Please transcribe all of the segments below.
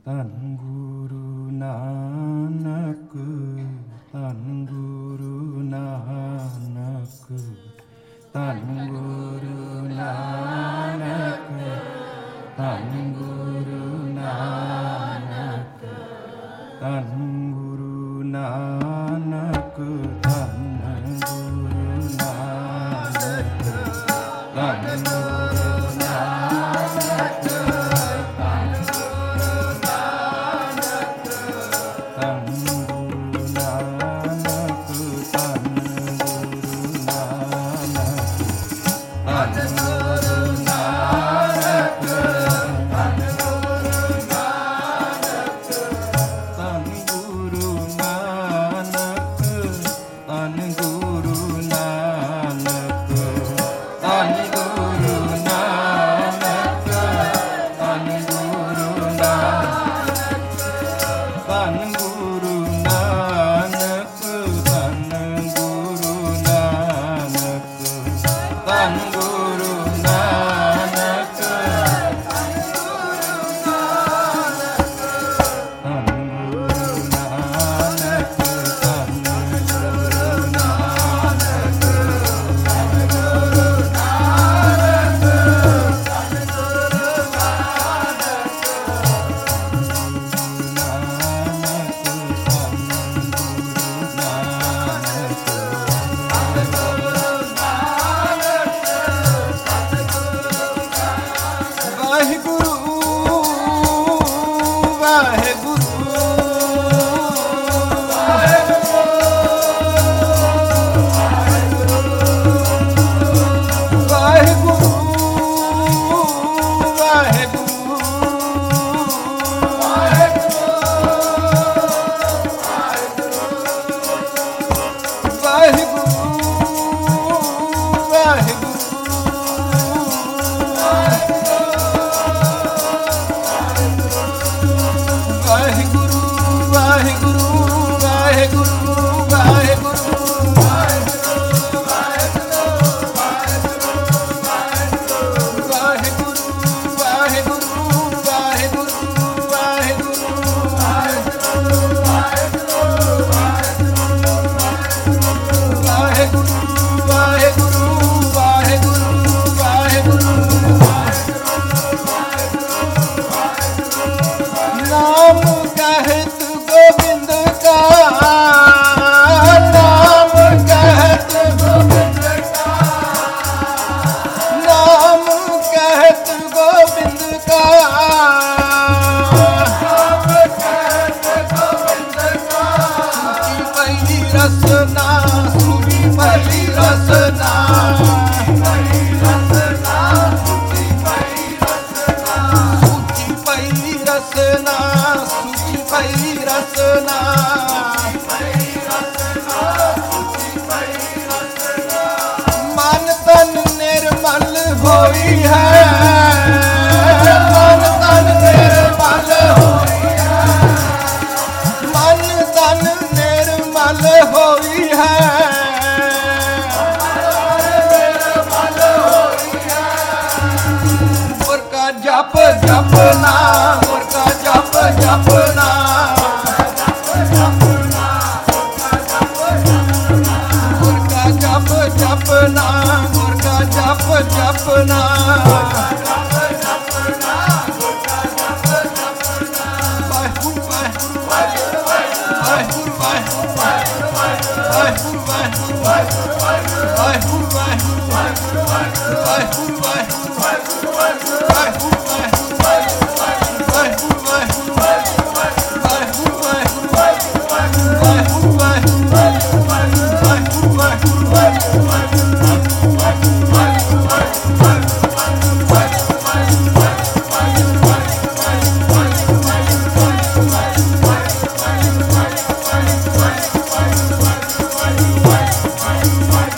ਧੰਨ ਗੁਰੂ ਨਾਨਕ, ਧੰਨ ਗੁਰੂ ਨਾਨਕ, ਧੰਨ ਗੁਰੂ ਨਾਨਕ, ਧੰਨ ਗੁਰੂ ਨਾਨਕ, ਧੰਨ ਗੁਰੂ ਨਾਨਕ, ਧੰਨ ਗੁਰੂ ਨਾਨਕ, ਧੰਨ ਗੁਰੂ ਨਾਨਕ,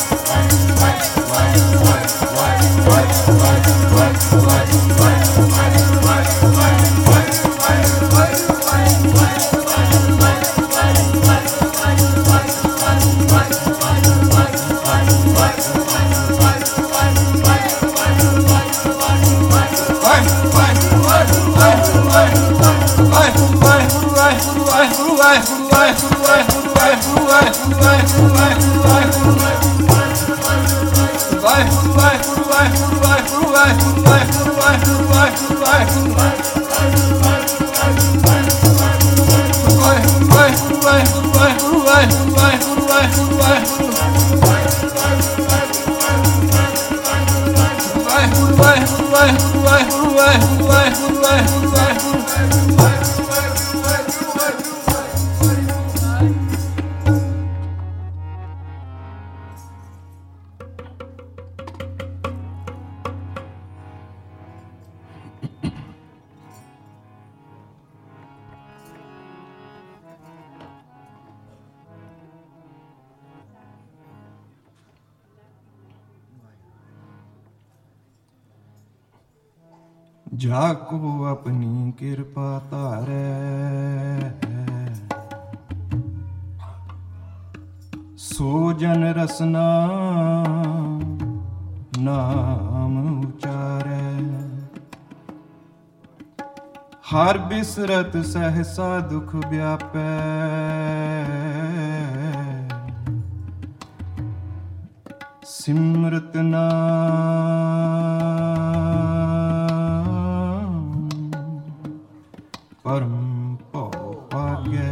What? जाको अपनी कृपा तारे, सो जन रसना नाम उचारे। हर बिसरत सहसा दुख व्यापै, सिमरत नाम परम भौ भाग्य।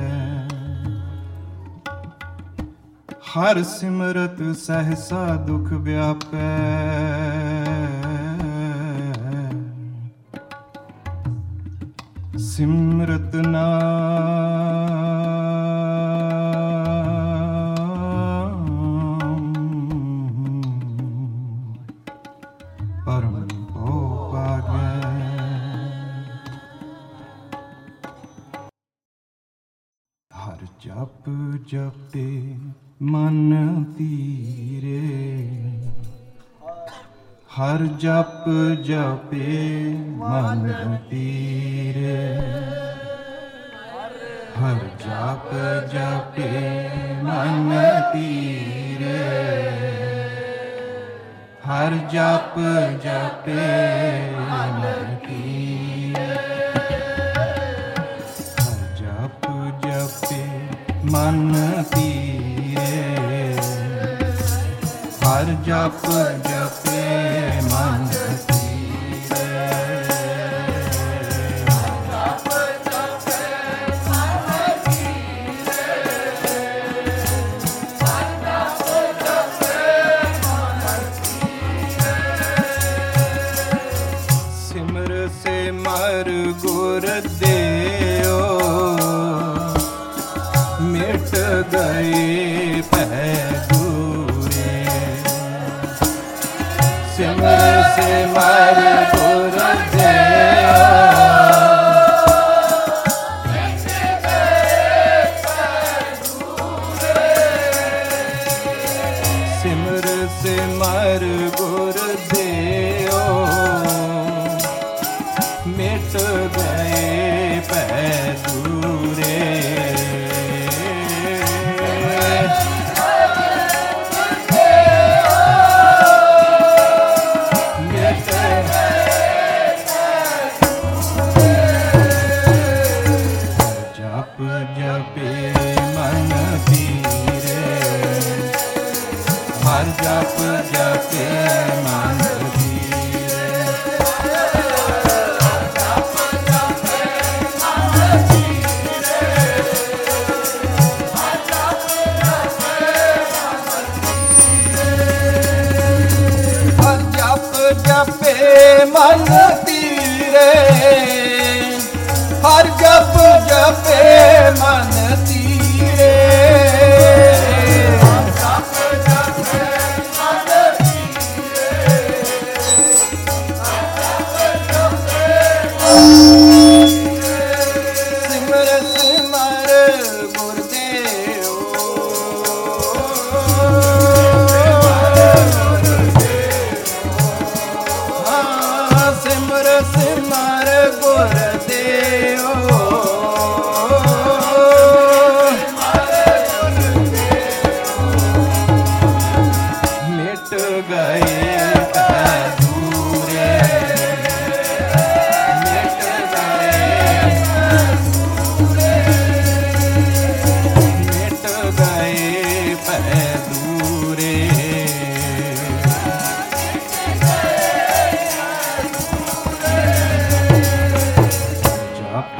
हर सिमरत सहसा दुख व्यापै, सिमरत नाम परम भौ भाग्य। हर जप जपे मन तीरे, हर जप जपे मन तीरे। हर जप जपे मन तीरे, हर जप जपे मन तीरे। हर जप जपे मन तीरे, हर जप जपे मन तीरे। हर जप सिमर से मर गुर देओ, मिट गए पै दूरे। सिमर से मर गुर देओ, मिट गए पै दूरे। सिमर से मर गुर देओ, मिट गए पै दूरे।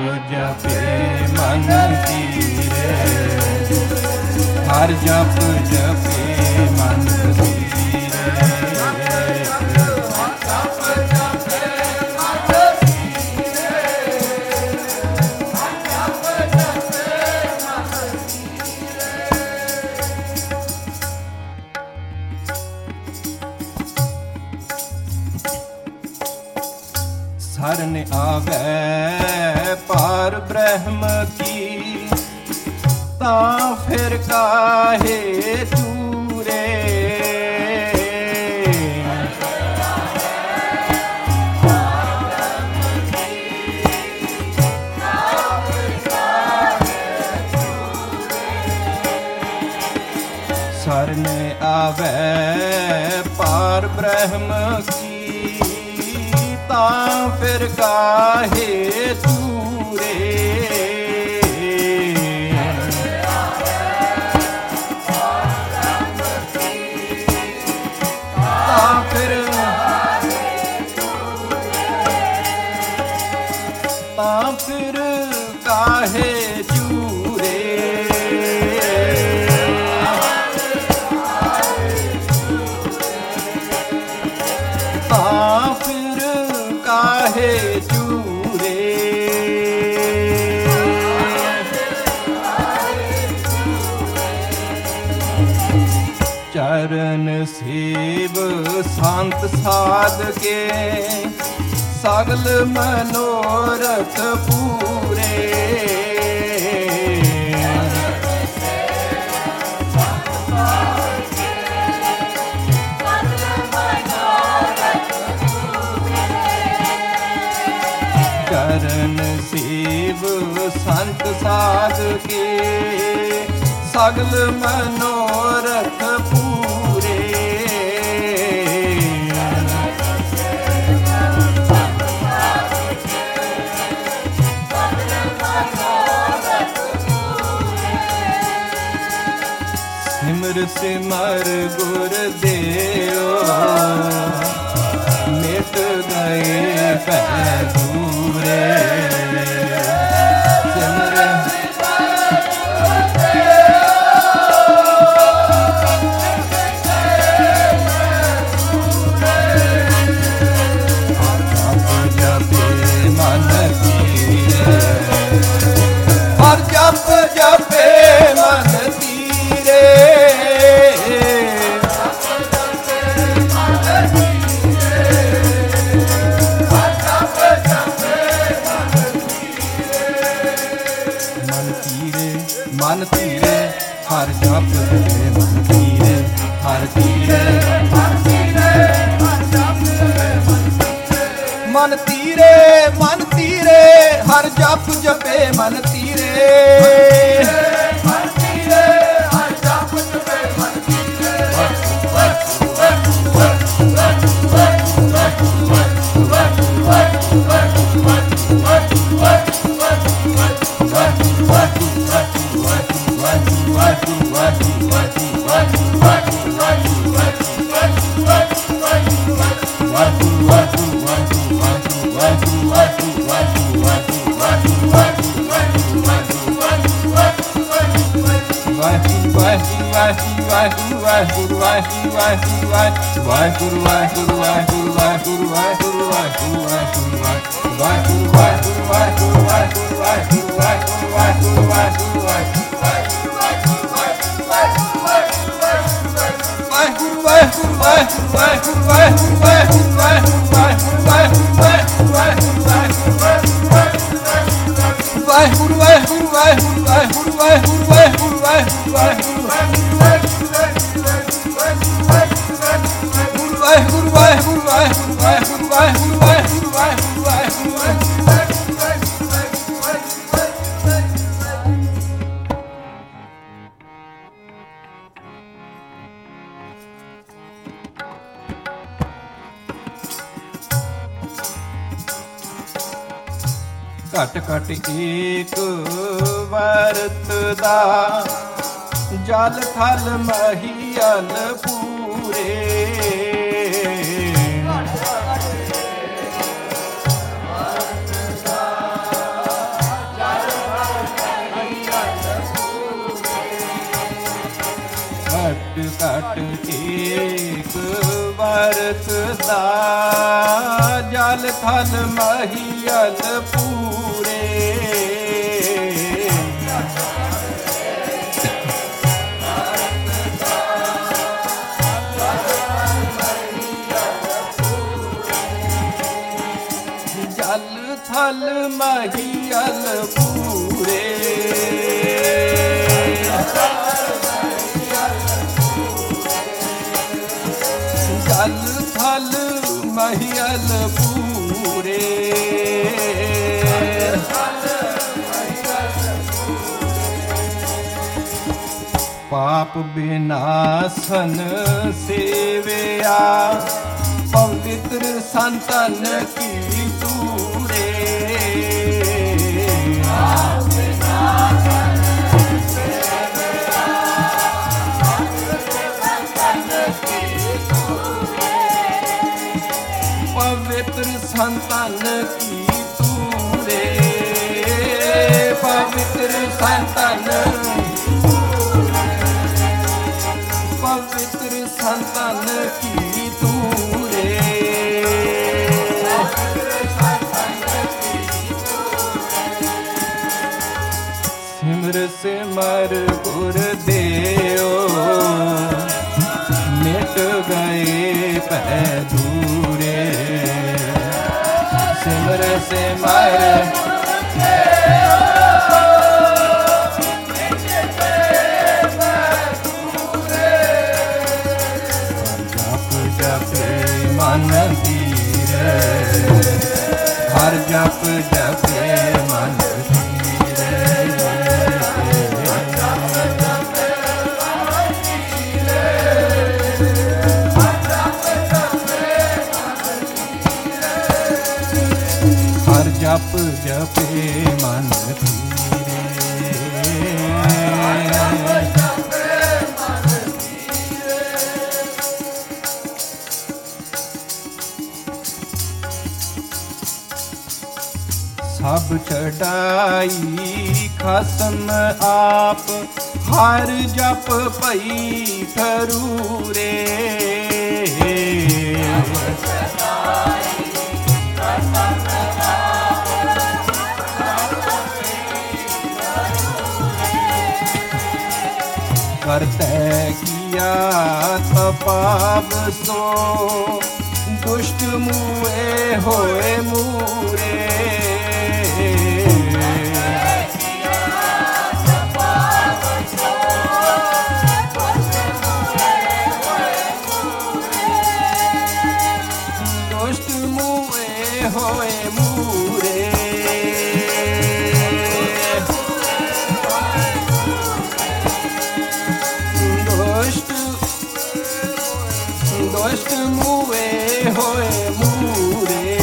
ਜਪੇ ਮਨ ਧੀਰੇ, ਹਰ ਜਪ ਜਪੇ ਮਨ ਧੀਰੇ। शरण आवे पार ब्रह्म की, ता फिर काहे दूरे। शरण आवे पार ब्रह्म की, ता फिर काहे दूरे। ता फिर काहे चूरे। ता फिर काहे चूरे। चरण सेव संत साध के, सगल मनोरथ पूरे। चरण सेव संत साध के, सगल मनोरथ पूरे। सिमर सिमर गुरदेव, मिट गए पै दूरे। सिमर जपे मन धीरे, हर जप जपे मन धीरे। मन धीरे हर जप जपे मन धीरे, हर धीरे मन धीरे हर जप जपे मन धीरे। मन धीरे हर जप जपे मन धीरे। मन धीरे हर जप जपे मन धीरे। घट घट एक वरतदा, जल थल महियल पूरे। ਘਟ ਏਕ ਵਰਤਦਾ, ਜਲ ਥਲ ਮਹੀਅਲ ਪੂਰੇ। ਜਲ ਥਲ ਮਹੀਅਲ ਪੂਰੇ। ਜਲ ਥਲ ਮਹੀਅਲ ਪੂਰੇ। ਪਾਪ ਬਿਨਾਸਨ ਸੇਵਿਆ, ਪਵਿੱਤਰ ਸੰਤਨ ਕੀ ਤੂਰੇ। ਪਵਿੱਤਰ ਸੰਤਨ ਕੀ ਤੂਰੇ। ਪਵਿੱਤਰ ਸੰਤਨ, ਪਵਿੱਤਰ ਸੰਤਨ ਕੀ ਤੂਰੇ। ਸਿਮਰ ਸਿਮਰ ਗੁਰ ਦੇਓ, ਮਿਟ ਗਏ ਭੈ ਦੂਰੇ। ਸਿਮਰ ਸਿਮਰ ਮਨ ਧੀਰੇ, ਹਰ ਜਪ ਜਪੇ ਮਨ ਧੀਰੇ। ਹਰ ਜਪ ਜਪੇ ਮਨ ਧੀਰੇ। ਸਭ ਚੜਾਈ ਖਸਮ ਆਪ, ਹਰ ਜਪ ਭਈ ਠਰੂਰੇ। ਕਰਤੈ ਕੀਆ ਤਪਾਵ ਸੋ, ਦੁਸ਼ਟ ਮੂਏ ਹੋਏ ਮੂਰੇ। ਦੁਸ਼ਟ ਮੂਏ ਹੋਏ ਮੂਰੇ। ਦੁਸ਼ਟ ਮੂਏ ਹੋਏ ਮੂਰੇ।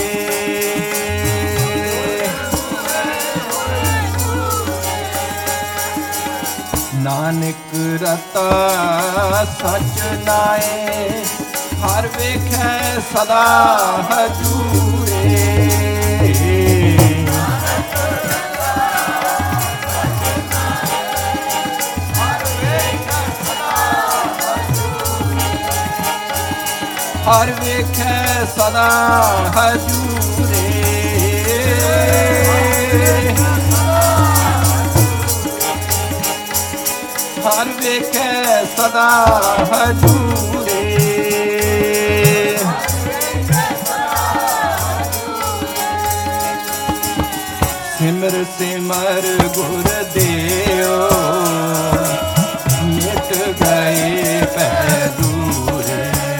ਨਾਨਕ ਰਤਾ ਸਚ ਨਾਏ, ਹਰ ਵੇਖੈ ਸਦਾ ਹਜੂਰੇ। ਹਰ ਵੇਖੈ ਸਦਾ ਹਜੂਰੇ। ਹਰ ਵੇਖੈ ਸਦਾ ਹਜੂਰੇ। ਸਿਮਰ ਸਿਮਰ ਗੁਰ ਦੇਓ, ਮਿਟ ਗਏ ਭੈ ਦੂਰੇ।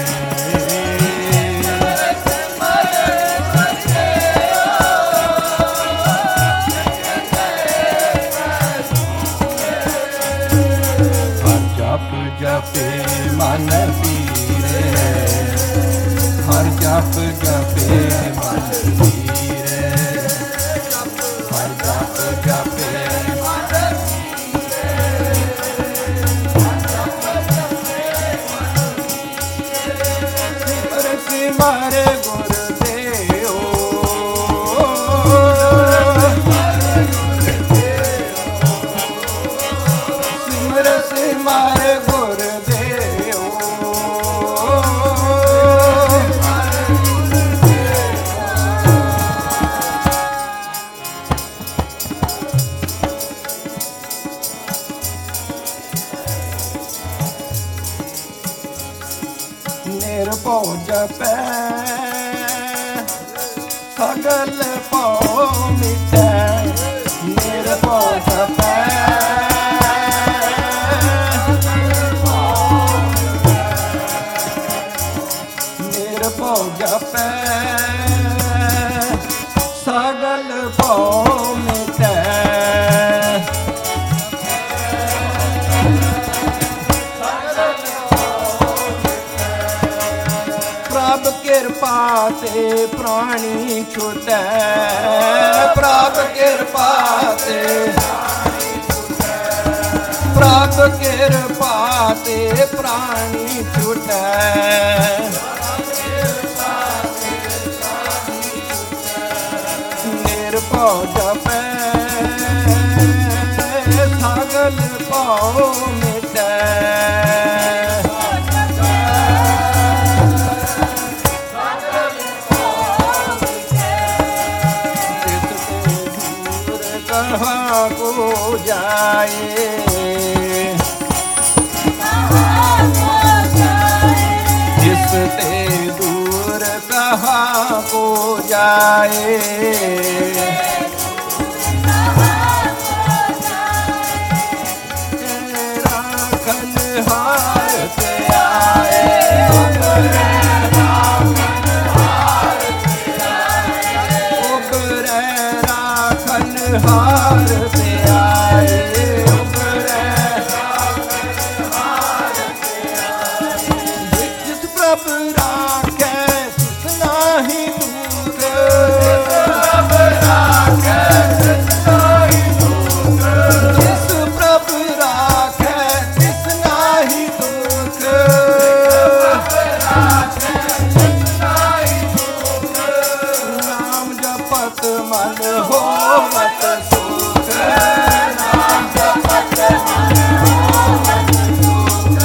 ਜਪੇ ਮਨ ਧੀਰੇ, ਹਰ ਜਪ ਜਪੇ ਮਨ ਧੀਰੇ। ਹਰ ਜਪ ਜਪੇ ਮਨ ਧੀਰੇ। ਸਿਮਰ ਸਿਮਰ ਗੁਰ ਦੇਓ, ਸਿਮਰ ਸਿਮਰ ਗੁਰ ਦੇਓ। ਨਿਰਭਉ ਜਪੈ ਸਗਲ ਭਉ ਮਿਟੈ ਨਿਰਭਉ ਜਪੈ ਨਿਰਭਉ ਜਪੈ ਸਗਲ ਭਉ ਮਿਟੈ ਪ੍ਰਭ ਕਿਰਪਾ ਤੇ ਪ੍ਰਾਣੀ ਛੁਟੈ ਪ੍ਰਭ ਕਿਰਪਾ ਤੇ ਪ੍ਰਭ ਕਿਰਪਾ ਤੇ ਪ੍ਰਾਣੀ ਛੁਟੈ ਨਿਰਭਉ ਜਪੈ ਸਗਲ ਭਉ ਮਿਟੈ कहाँ को जाए जिसते दूर कहाँ को जाए तेरा खनहार से आए हार पे आए जिस प्रभ राखे तिस नाही दूर जिस प्रभ राखे तिस नाही दुख नाम जपत मन होवत सुख नाम जपत मन होवत सुख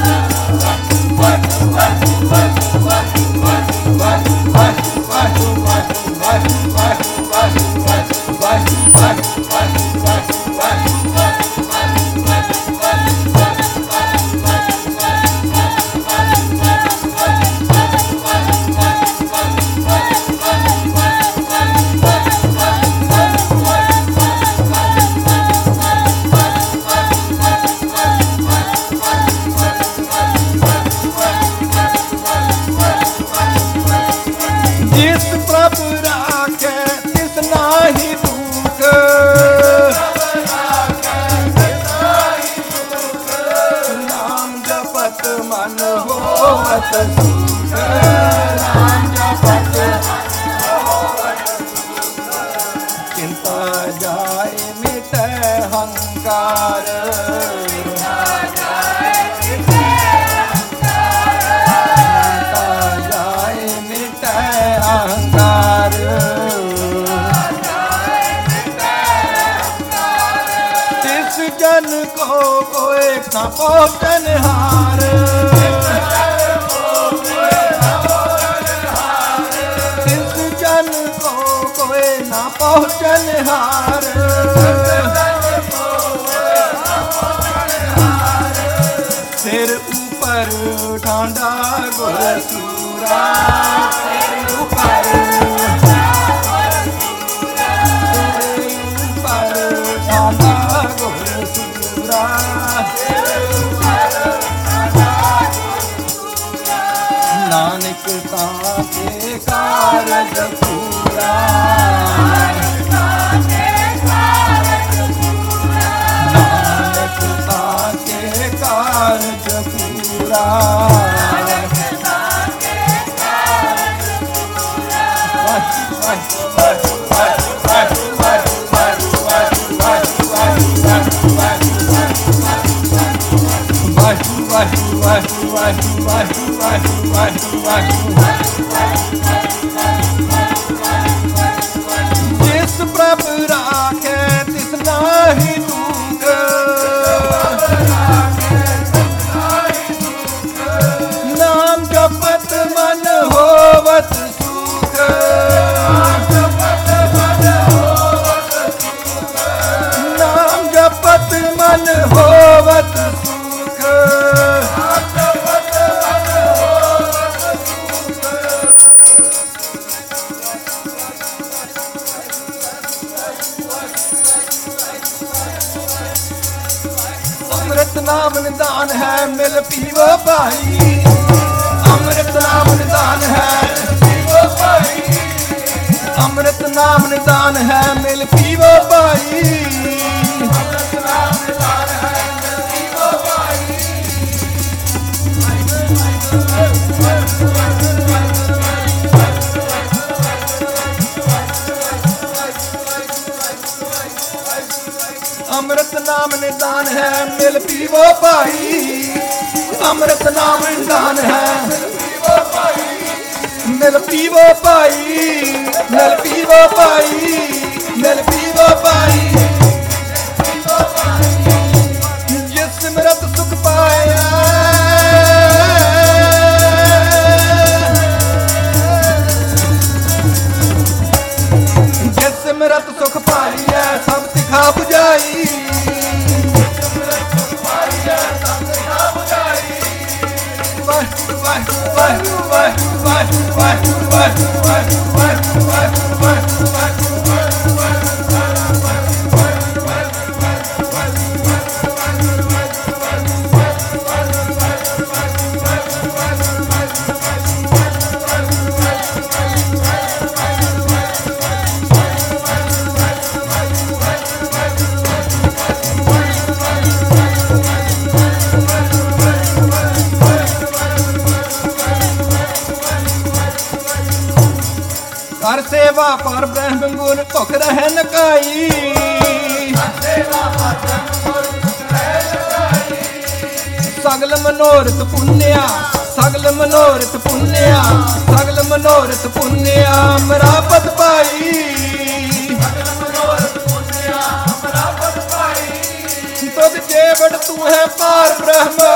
जिस प्रभ राखे तिस नाही दुख नाम जपत मन होवत सुख नाम जपत चिंता जाए मिटै हंकार अहंकार तिस जन को कोई न पहुँचन हार तिस जन को कोई न पहुँचन हार सिर ऊपर ठांडा गुर सूरा नानक ताके कारज पूरा नानक ताके कारज पूरा जिस प्रभ राखे तिस नाही दुख नाम जपत मन होवत सुख नाम जपत मन होवत सुख नाम निदान है मिल पीवो भाई, अमृत नाम निदान है पीवो भाई, अमृत नाम निदान है मिल पीवो भाई, अमृत नाम निदान है मिल पीवो भाई। अमृत नाम निदान है मिल पीवो भाई, अमृत नाम निदान है मिल पीवो भाई, मिल पीवो भाई, मिल पीवो भाई। जिस सिमरत सुख पाया, जिस सिमरत सुख पाई है सब तिखा बुझाई, हर सेवा पर ब्रह्म गुण भुख रह नकाई, सगल मनोरथ पुण्या, सगल मनोरथ पुण्या, सगल मनोरथ पुण्या मरापत पाई, तुझ जेवड़ तू है पार ब्रह्म,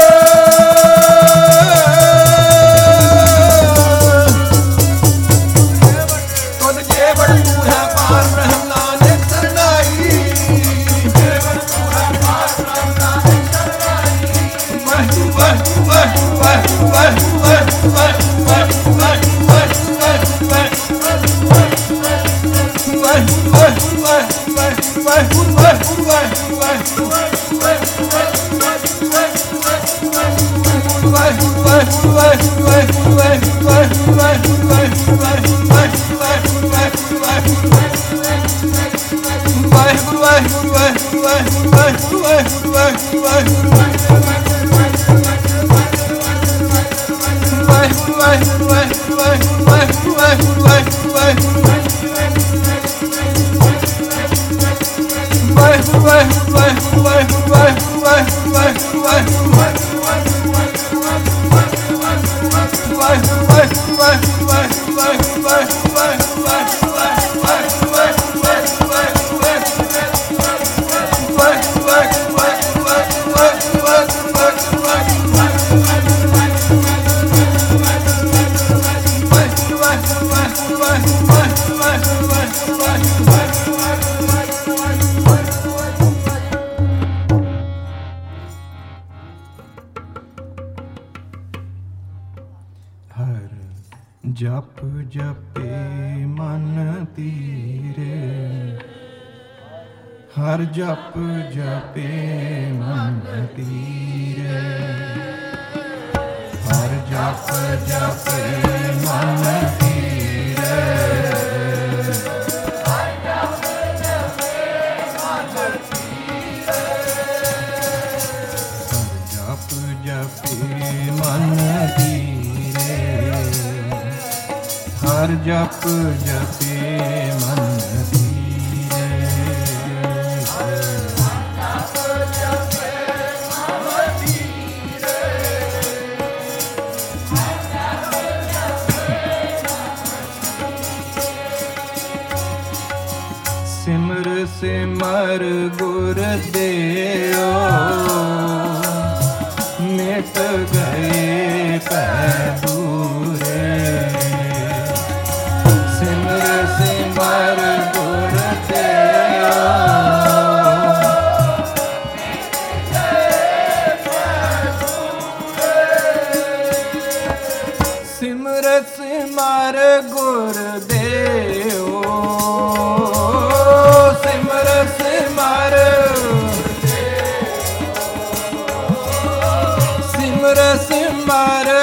जप जपे मन तीरे, हर जप जपे मन तीरे, हर जप जपे मन तीरे, हर जप जपे मन तीरे, हर जप जपे मन धीरे, सिमर सिमर गुर देओ, मिट गए पै दूरे, सिमर सिमर गुर देओ, सिमर सिमर गुर देओ, सिमर सिमर